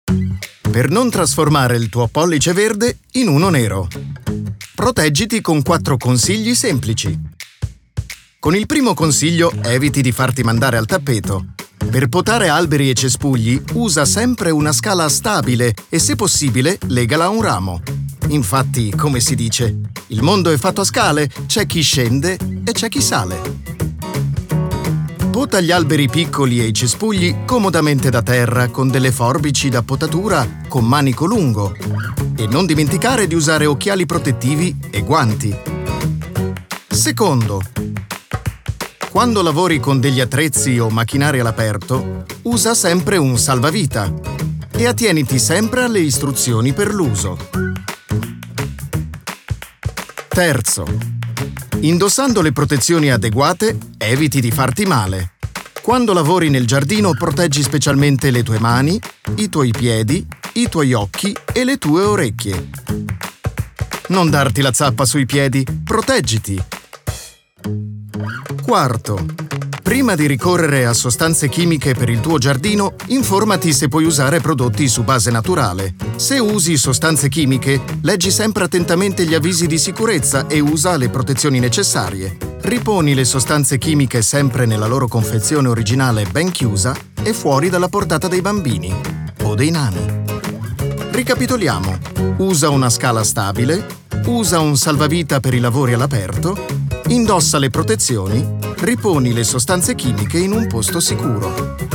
Per non trasformare il tuo pollice verde in uno nero. Proteggiti con 4 consigli semplici. Con il primo consiglio eviti di farti mandare al tappeto. Per potare alberi e cespugli usa sempre una scala stabile e, se possibile, legala a un ramo. Infatti, come si dice, il mondo è fatto a scale, c'è chi scende e c'è chi sale. Pota gli alberi piccoli e i cespugli comodamente da terra con delle forbici da potatura con manico lungo e non dimenticare di usare occhiali protettivi e guanti. Secondo, quando lavori con degli attrezzi o macchinari all'aperto, usa sempre un salvavita e attieniti sempre alle istruzioni per l'uso. Terzo, indossando le protezioni adeguate, eviti di farti male. Quando lavori nel giardino, proteggi specialmente le tue mani, i tuoi piedi, i tuoi occhi e le tue orecchie. Non darti la zappa sui piedi, proteggiti. Quarto, prima di ricorrere a sostanze chimiche per il tuo giardino, informati se puoi usare prodotti su base naturale. Se usi sostanze chimiche, leggi sempre attentamente gli avvisi di sicurezza e usa le protezioni necessarie. Riponi le sostanze chimiche sempre nella loro confezione originale ben chiusa e fuori dalla portata dei bambini o dei nani. Ricapitoliamo: usa una scala stabile, usa un salvavita per i lavori all'aperto, indossa le protezioni, riponi le sostanze chimiche in un posto sicuro.